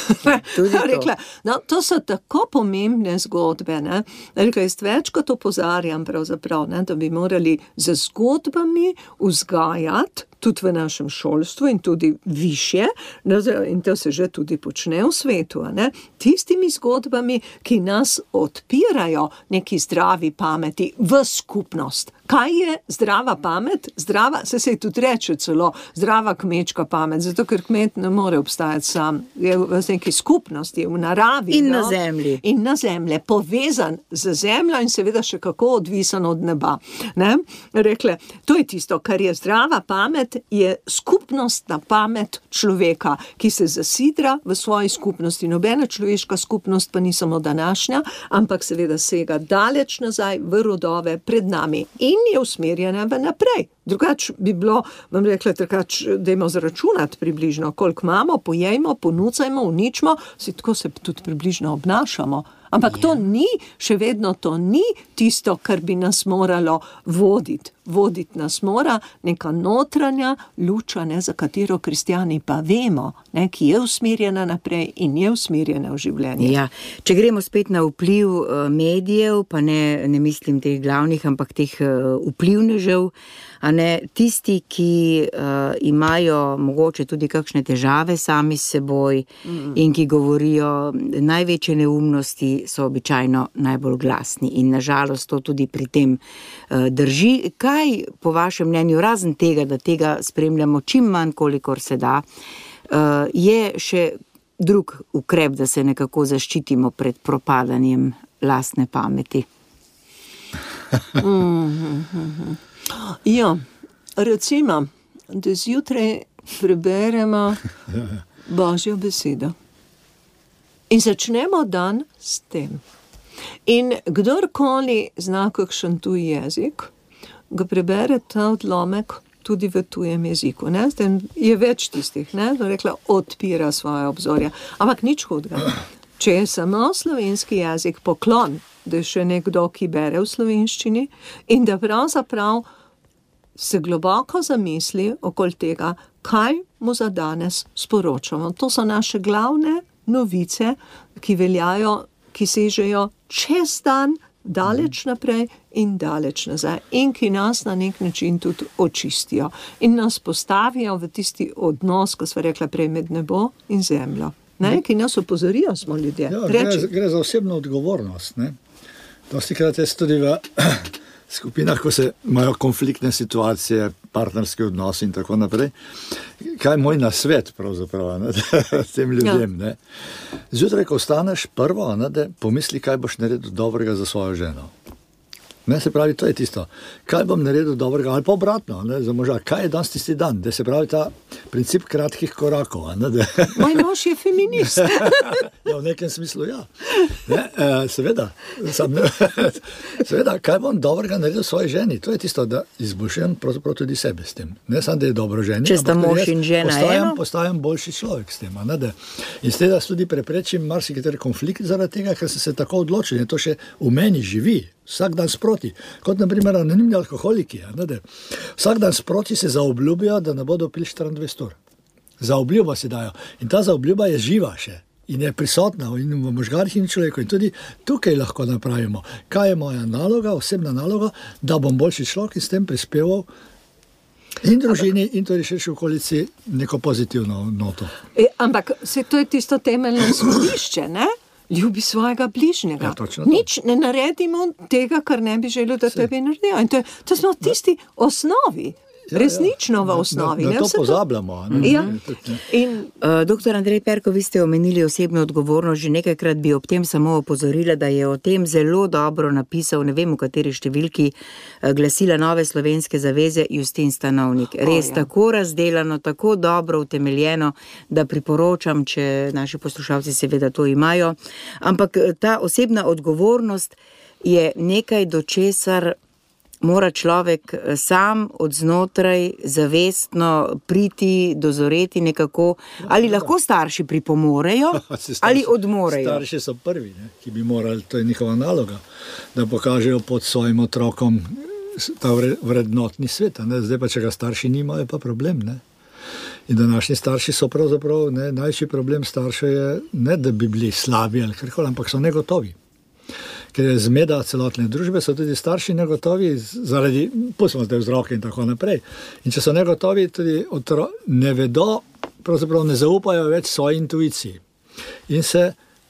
Rekla, no, to so tako pomembne zgodbe, ne? Rekla, jaz večkrat opozarjam pravzaprav, ne, da bi morali z zgodbami vzgajati tudi v našem šolstvu in tudi višje, in to se že tudi počne v svetu, ne? Tistimi zgodbami, ki nas odpirajo neki zdravi pameti v skupnost. Kaj je zdrava pamet? Zdrava, se se tudi reče celo, zdrava kmečka pamet, zato ker kmet ne more obstajati sam, je v neki skupnosti, v naravi. In no? na zemlji. In na zemlji, povezan z zemljo in seveda še kako odvisen od neba. Ne? Rekle, to je tisto, kar je zdrava pamet, je skupnostna pamet človeka, ki se zasidra v svoji skupnosti. Nobena človeška skupnost pa ni samo današnja, ampak seveda sega daleč nazaj v rodove pred nami in je usmerjena v naprej. Drugač bi bilo, vam rekla, drugač, dajmo zračunati približno, koliko imamo, pojejmo, ponucajmo, uničimo, si tako se tudi približno obnašamo. Ampak to ni, še vedno to ni tisto, kar bi nas moralo voditi. Voditi nas mora neka notranja luča, ne, za katero kristjani pa vemo, ne, ki je usmerjena naprej in je usmerjena v življenje. Ja. Če gremo spet na vpliv uh, medijev, pa ne, ne mislim teh glavnih, ampak teh uh, vplivnežev, a ne, tisti, ki uh, imajo mogoče tudi kakšne težave sami s seboj mm. in ki govorijo največje neumnosti, so običajno najbolj glasni in nažalost to tudi pri tem uh, drži. Kaj po vašem mnenju, razen tega, da tega spremljamo čim manj, kolikor se da, uh, je še drug ukrep, da se nekako zaščitimo pred propadanjem lastne pameti? mm-hmm. Ja, recimo, da zjutraj preberemo Božjo besedo in začnemo dan s tem. In kdorkoli zna kakšen tuj jezik, ga prebere ta odlomek tudi v tujem jeziku. Ne? Je več tistih, ne? Rekla, odpira svoje obzorja. Ampak nič hudega. Če je samo slovenski jezik poklon, da je še nekdo, ki bere v slovenščini in da pravzaprav se globoko zamisli okoli tega, kaj mu za danes sporočamo. To so naše glavne novice, ki veljajo, ki sežejo čez dan, daleč naprej in daleč nazaj in ki nas na nek način tudi očistijo in nas postavijo v tisti odnos, ko sva rekla prej, med nebo in zemljo. Ne? Ki nas opozorijo, smo ljudje. Ja, gre, gre za osebno odgovornost. Ne? Dostikrat je tudi v skupinah, ko se imajo konfliktne situacije, partnerske odnose in tako naprej. Kaj je moj nasvet pravzaprav, ne, tem ljudem? Ne? Zjutraj, ko vstaneš prvo, ne, da pomisli, kaj boš naredil dobrega za svojo ženo. Ne, se pravi, to je tisto, kaj bom naredil dobrega, ali pa obratno, ne, za moža, kaj je danes tisti dan, da se pravi ta princip kratkih korakov. Ne, da... Moj mož je feminist. Ja, v nekem smislu, ja. Ne, eh, seveda, sam, ne, seveda, kaj bom dobrega naredil svoji ženi, to je tisto, da izboljšujem pravzaprav tudi sebe s tem. Ne samo, da je dobro ženi, če sta mož in žena postajam, eno? Postajam boljši človek s tem. Ne, da, in s tega tudi preprečim marsikateri konflikt zaradi tega, ker sem se tako odločil in to še v meni živi. Vsak dan sproti, kot naprimer anonimni alkoholiki. Ne, vsak dan sproti se zaobljubijo, da ne bodo pili štiriindvajset ur. Zaobljuba si dajo. In ta zaobljuba je živa še. In je prisotna in v možganih in človeku. In tudi tukaj lahko napravimo. Kaj je moja naloga, osebna naloga, da bom boljši človek in s tem prispeval in družini in tudi širši okolici neko pozitivno noto. E, ampak se to je tisto temeljno izhodišče, ne? Ljubi svojega bližnjega. Ja, točno to. Nič ne naredimo tega, kar ne bi želel, da tebi naredijo. In to, je, to smo v tisti osnovi, ja, resnično ja. v osnovi. Da, da, da ne, to pozabljamo. Ne? Ja. In, uh, doktor Andrej Perko, vi ste omenili osebno odgovornost, že nekajkrat bi ob tem samo opozorila, da je o tem zelo dobro napisal, ne vem v kateri številki, uh, glasila Nove slovenske zaveze Justin Stanovnik. Res oh, ja. tako razdelano, tako dobro utemeljeno, da priporočam, če naši poslušalci seveda to imajo. Ampak ta osebna odgovornost je nekaj, do česar mora človek sam od znotraj zavestno priti, dozoreti nekako, ali lahko starši pripomorejo, starši, ali odmorejo. Starši so prvi, ne, ki bi morali, to je njihova naloga, da pokažejo pod svojim otrokom ta vrednotni svet. Ne. Zdaj pa, če ga starši nimajo, je pa problem. Ne. In današnji starši so pravzaprav, ne, največji problem staršev je ne, da bi bili slabi ali karkoli, ampak so negotovi. Ker je zmeda celotne družbe, so tudi starši negotovi zaradi, pustimo zdaj vzroke in tako naprej. In če so negotovi, tudi otro, ne vedo, pravzaprav ne zaupajo več svoji intuiciji. In se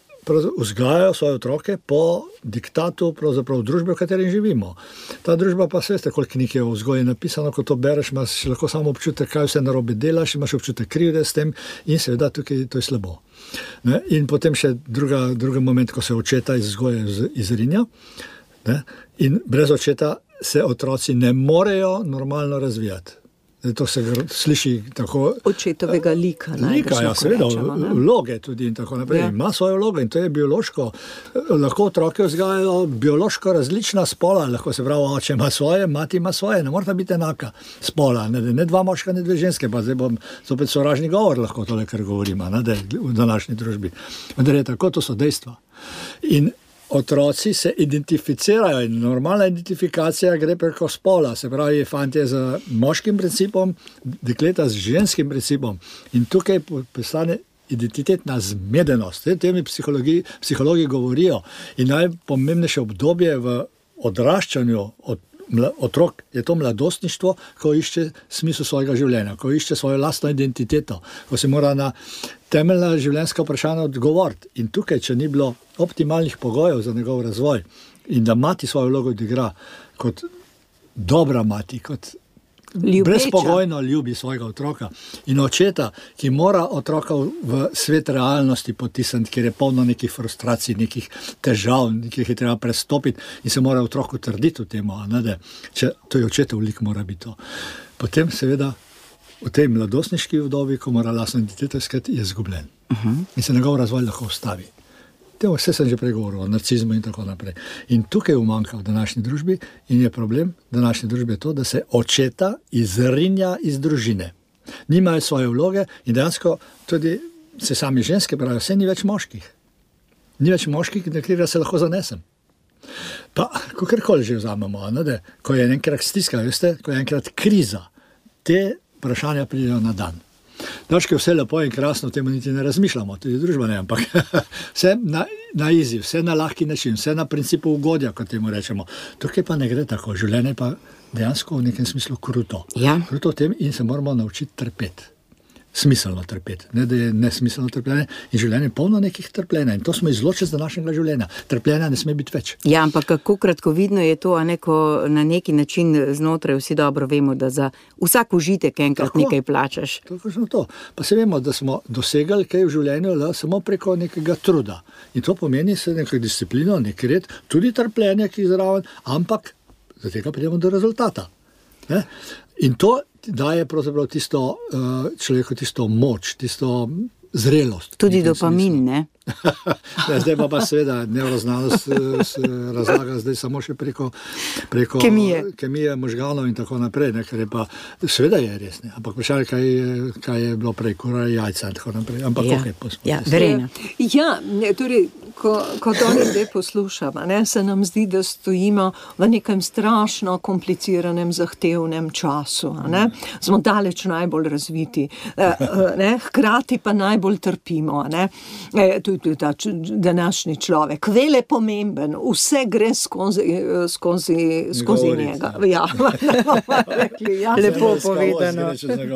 vzgajajo svoje otroke po diktatu pravzaprav družbe, v kateri živimo. Ta družba pa veste, koliko knjig je o vzgoji napisano, ko to bereš, imaš lahko samo občutek, kaj vse narobe delaš, imaš občutek krivde s tem in seveda tukaj to je slabo. Ne? In potem še druga, drugi moment, ko se očeta iz vzgoje izrinja, ne? In brez očeta se otroci ne morejo normalno razvijati. To se sliši tako... Očetovega lika. Lika, ja, seveda, vloge tudi in tako naprej. Ja. Ima svojo vlogo in to je biološko. Lahko otroke vzgajajo biološko različna spola, lahko se pravi, oče ima svoje, mati ima svoje, ne morata biti enaka spola, ne, ne dva moška, ne dve ženske, pa zdaj bom zopet sovražni govor lahko tole, kar govorimo, ne, v današnji družbi. Vendar je tako, to so dejstva. In otroci se identificirajo in normalna identifikacija gre preko spola, se pravi fantje z moškim principom, dekleta z ženskim principom in tukaj postane identitetna zmedenost. O tem psihologi, psihologi govorijo in najpomembnejše obdobje v odraščanju od otrok je to mladostništvo, ko išče smisel svojega življenja, ko išče svojo lastno identiteto, ko se mora na temeljna življenjska vprašanja odgovoriti. In tukaj, če ni bilo optimalnih pogojev za njegov razvoj in da mati svojo vlogo odigra kot dobra mati, kot ljubeča, brezpogojno ljubi svojega otroka in očeta, ki mora otroka v svet realnosti potisniti, ker je polno nekih frustracij, nekih težav, nekih je treba prestopiti in se mora otroku trditi v temu, ne, da če to je očetov lik, mora biti to. Potem seveda v tej mladostniški vdobi, ko mora lastno identiteto iskati, je izgubljen. Uh-huh. In se njegov razvoj lahko ustavi. Temo, vse sem že pregovoril o narcizmu in tako naprej. In tukaj umanjka v današnji družbi in je problem današnje družbe to, da se očeta izrinja iz družine. Nimajo svoje vloge in dejansko tudi se sami ženske pravijo, vse ni več moških. Ni več moških, na katerega se lahko zanesem. Pa, kakorkoli že vzamemo, ne, da, ko je enkrat stiska, veste, ko je enkrat kriza, te vprašanja pridejo na dan. Dačke vse lepo in krasno, temu niti ne razmišljamo, tudi družba ne, ampak vse na, na izi, vse na lahki način, vse na principu ugodja, kot temu rečemo. Tukaj pa ne gre tako, življenje pa dejansko v nekem smislu kruto. Ja. Kruto v tem in se moramo naučiti trpeti. Smiselno trpeti, ne da je nesmiselno trpljenje in življenje je polno nekih trpljenja in to smo izločili z današnjega življenja. Trpljenja ne sme biti več. Ja, ampak kako kratkovidno je to, a neko na neki način znotraj vsi dobro vemo, da za vsak užitek enkrat tako, nekaj plačaš. Tako smo to. Pa se vemo, da smo dosegali kaj v življenju le, samo preko nekega truda. In to pomeni se nekaj disciplino, nek red, tudi trpljenje, ki je zraven, ampak Zato tega pridemo do rezultata. Ne? In to daje pravzaprav tisto uh, človeku tisto moč, tisto zrelost. Tudi dopamin, ne? ne? Zdaj pa pa seveda neuroznanost razlaga zdaj samo še preko, preko kemije. kemije možganov in tako naprej, ne? Ker je pa seveda je res, ne? Ampak vprašanje, kaj, kaj je bilo prej, kura jajca in tako naprej. Ampak ja, okay, posmo, ja, Verena. Ja, ne, torej, ko, ko to nekaj poslušamo, ne, se nam zdi, da stojimo v nekem strašno kompliciranem, zahtevnem času. Ne? Smo daleč najbolj razviti, ne? Hkrati pa najbolj trpimo. Ne? Tudi ta današnji človek, vele pomemben, vse gre skozi, skozi, skozi njega. Ja, rekli, ja. Lepo povedano.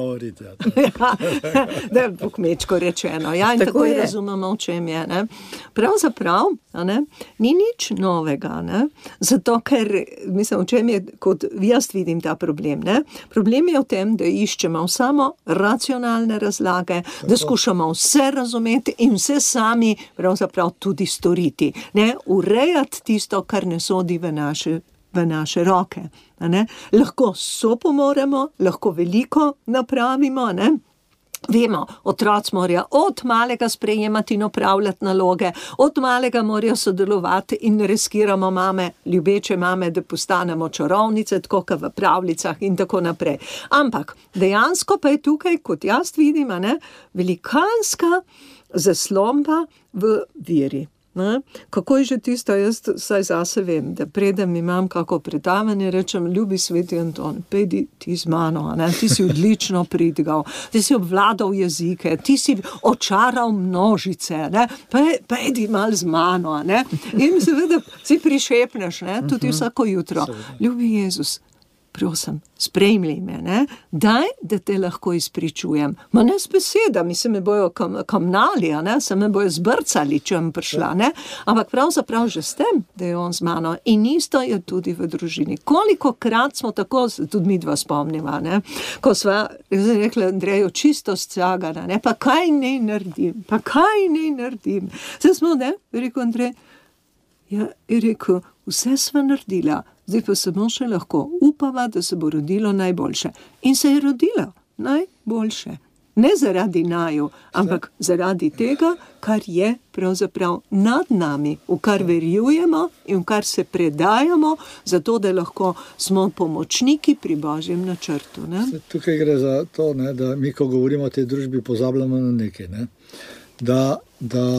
Ja, da je po kmečko rečeno. Ja, in tako, tako razumemo, v čem je. Ne? Pravzaprav ne? Ni nič novega, ne? Zato ker, mislim, v čem je, kot jaz vidim ta problem. Ne? Problem je v tem, da iščemo samo racionalne razlage, tako. Da skušamo vse razumeti in vse sami pravzaprav tudi storiti. Ne? Urejati tisto, kar ne sodi v naše, v naše roke. Ne? Lahko sopomoremo, lahko veliko napravimo, ne? Vemo, otroci morajo od malega sprejemati in opravljati naloge, od malega morajo sodelovati in riskiramo mame, ljubeče mame, da postanemo čarovnice, tako kot v pravljicah in tako naprej. Ampak dejansko pa je tukaj, kot jaz vidim, ne, velikanska zaslomba v veri. Ne? Kako je že tisto, jaz saj zase vem, da predem imam kako predavanje, rečem, ljubi sveti Anton, pejdi ti z mano, ne? Ti si odlično pridigal, ti si obvladal jezike, ti si očaral množice, ne? Pejdi mal z mano, ne? In seveda si prišepneš, ne? Tudi vsako jutro, ljubi Jezus, prosim, sprejmi me, ne? Daj, da te lahko izpričujem. Ma ne s besedami, se me bojo kam, kamnali, ne? Se me bojo zbrcali, če bom prišla, ne? Ampak pravzaprav že s tem, da je on z mano. In isto je tudi v družini. Koliko krat smo tako, tudi mi dva spomniva, ne? Ko sva, jaz sem rekla Andreju, čisto scagana, ne? Pa kaj ne naredim? Pa kaj ne naredim? Zdaj smo, ne? Rekel Andrej, ja, je rekel, vse sva naredila, zdaj pa samo še lahko upava, da se bo rodilo najboljše. In se je rodilo najboljše. Ne zaradi naju, ampak zaradi tega, kar je pravzaprav nad nami, v kar verjujemo in v kar se predajamo, zato da lahko smo pomočniki pri Božjem načrtu. Ne? Tukaj gre za to, ne, da mi, ko govorimo o tej družbi, pozabljamo na nekaj. Ne? Da, da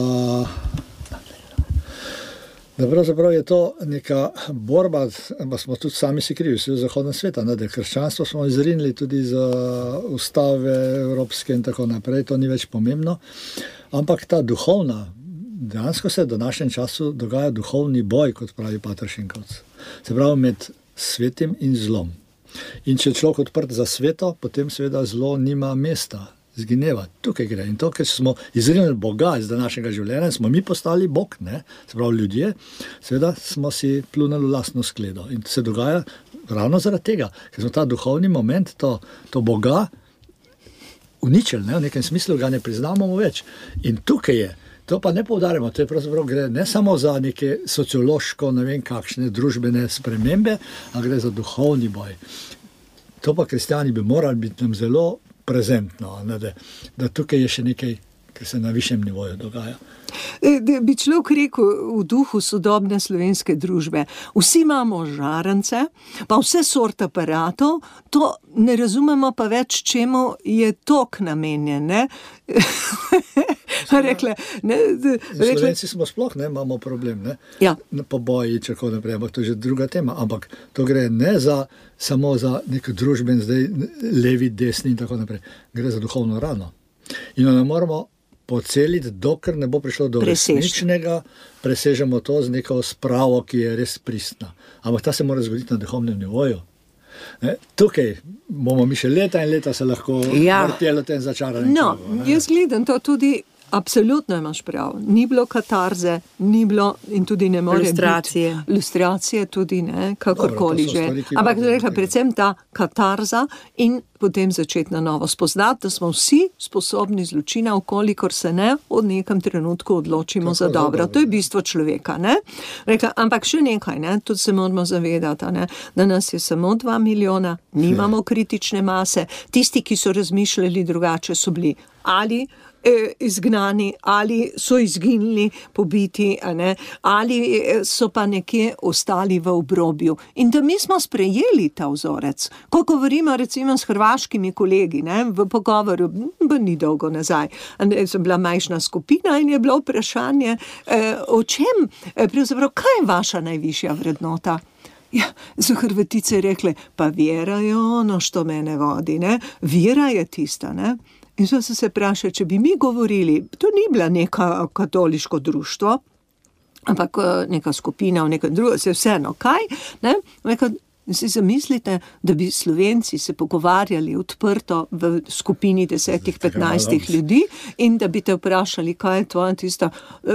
Da pravzaprav je to neka borba, pa smo tudi sami si krivi, vsi v zahodnem sveta, ne, da krščanstvo smo izrinili tudi za ustave evropske in tako naprej, to ni več pomembno, ampak ta duhovna, dejansko se v današnjem času dogaja duhovni boj, kot pravi pater Šinkovec, se pravi med svetim in zlom. In če je človek odprt za sveto, potem seveda zlo nima mesta. Zgineva. Tukaj gre. In to, ker smo izrinili Boga iz današnjega življenja, smo mi postali Bog, ne, se pravi ljudje, seveda smo si pljunili v lastno skledo. In to se dogaja ravno zaradi tega, ker smo ta duhovni moment, to, to Boga uničili, ne, v nekem smislu ga ne priznamo več. In tukaj je, to pa ne poudarjamo, to je pravzaprav gre ne samo za neke sociološko, ne vem kakšne družbene spremembe, a gre za duhovni boj. To pa kristjani bi morali biti nam zelo prezentno, ne, da, da tukaj je še nekaj, kar se na višjem nivoju dogaja. Da bi človek rekel v duhu sodobne slovenske družbe, vsi imamo žarance, pa vse sort aparatov, to ne razumemo pa več, čemu je tok namenjen, ne? Rekle, ne, rekle. Slovenci smo sploh, ne, imamo problem, ne? Ja. Po boji, čako naprej, ampak to je že druga tema, ampak to gre ne za, samo za nek družben, zdaj levi, desni in tako naprej, gre za duhovno rano. In ne moramo poceliti, dokler ne bo prišlo do resničnega, presežemo to z neko spravo, ki je res pristna. Ampak ta se mora zgoditi na duhovnem nivoju. Ne? Tukaj bomo mi še leta in leta se lahko ja. vrteli v tem začaranem no, krogu. Jaz gledam to tudi absolutno imaš prav. Ni bilo katarze, ni bilo in tudi ne more Lustracije. biti. Lustracije tudi ne, kakorkoli Dobro, to so že. stvari, ki Ampak imajo rekla, tega. predvsem ta katarza in potem začeti na novo spoznati, da smo vsi sposobni zločina, ukolikor se ne v nekem trenutku odločimo Kako za dobro. dobro, To je ja. bistvo človeka. Ne? Rekla, ampak še nekaj, ne? Tudi se moramo zavedati, ne? Da nas je samo dva milijona, nimamo kritične mase. Tisti, ki so razmišljali drugače, so bili ali eh, izgnani, ali so izginili, pobiti, a ne? Ali eh, so pa nekje ostali v obrobju. In da mi smo sprejeli ta vzorec. Ko govorimo recimo s hrvaškimi kolegi, ne? V pogovoru, pa ni dolgo nazaj, ne, sem bila majhna skupina in je bilo vprašanje, eh, o čem, eh, pravzaprav, kaj je vaša najvišja vrednota? Ja, so Hrvatice rekle, pa vjera je ono, što mene vodi, ne? Vjera je tista, ne? In so se vprašali, če bi mi govorili, to ni bila neka katoliško društvo, ampak eh, neka skupina v nekem drugem, se vseeno kaj, ne? Neka, si zamislite, da bi Slovenci se pogovarjali odprto v skupini desetih, petnajstih ljudi in da bi te vprašali, kaj je tvoja tista,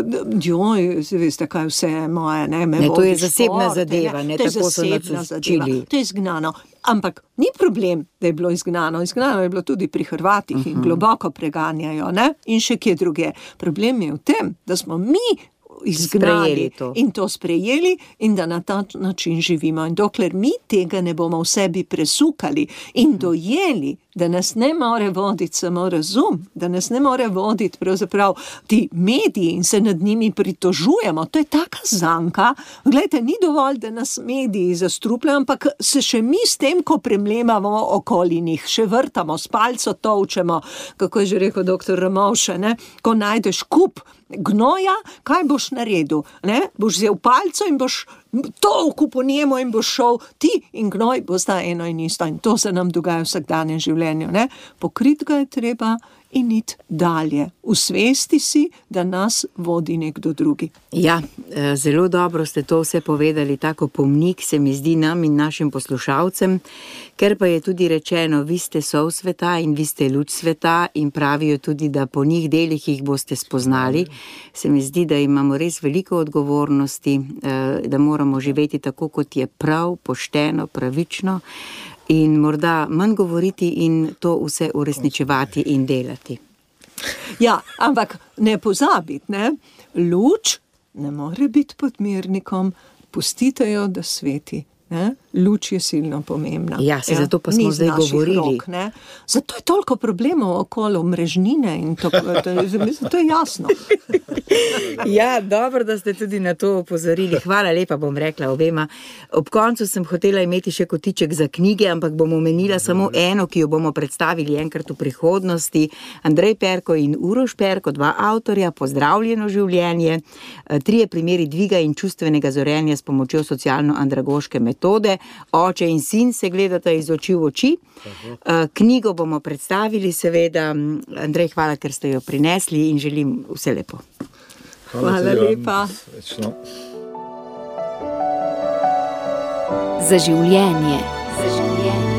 joj, se veste, kaj vse je moje, ne, me Ne, to je vodi zasebna šport, zadeva, ne, to je tako so nas zasebna zadeva, učili. to je izgnano. Ampak ni problem, da je bilo izgnano. Izgnano je bilo tudi pri Hrvatih uh-huh. in globoko preganjajo, ne, in še kje druge. Problem je v tem, da smo mi izgnali Sprejeli to. in to sprejeli in da na ta način živimo. In dokler mi tega ne bomo v sebi presukali in dojeli, da nas ne more voditi samo razum, da nas ne more voditi pravzaprav ti mediji in se nad njimi pritožujemo. To je taka zanka. Glejte, ni dovolj, da nas mediji zastrupljajo, ampak se še mi s tem, ko premlemamo okoli njih, še vrtamo, s palco tolčemo, kako je že rekel doktor Ramovše, ne? Ko najdeš kup gnoja, kaj boš naredil? Ne? Boš vzel palco in boš tolku po njemu in boš šel ti in gnoj bo sta eno in isto. In to se nam dogaja v vsakdanjem življenju. Ne? Pokrit ga je treba in iti dalje. Usvesti si, da nas vodi nekdo drugi. Ja, eh, zelo dobro ste to vse povedali, tako pomnik se mi zdi nam in našim poslušalcem, ker pa je tudi rečeno, vi ste sol sveta in vi ste luč sveta in pravijo tudi, da po njih delih jih boste spoznali. Se mi zdi, da imamo res veliko odgovornosti, eh, da moramo živeti tako, kot je prav, pošteno, pravično in morda manj govoriti in to vse uresničevati in delati. Ja, ampak ne pozabiti, ne? Luč ne more biti pod mirnikom, pustite jo, da sveti. Ne? Luč je silno pomembna. Ja, se zato pa smo Ni z zdaj naših govorili. Rok, ne? Zato je toliko problemov okolo mrežnine in to, to, je- to je jasno. Ja, dobro, da ste tudi na to opozorili. Hvala lepa, bom rekla obema. Ob koncu sem hotela imeti še kotiček za knjige, ampak bom omenila samo eno, ki jo bomo predstavili enkrat v prihodnosti. Andrej Perko in Uroš Perko, dva avtorja, Pozdravljeno življenje, trije primeri dviga in čustvenega zorenja s pomočjo socialno-andragoške metode. Oče in sin se gledata iz oči v oči. Knjigo bomo predstavili, seveda. Andrej, hvala, ker ste jo prinesli in želim vse lepo. Hvala tudi vam. lepa. Srečno. Za življenje. Za življenje.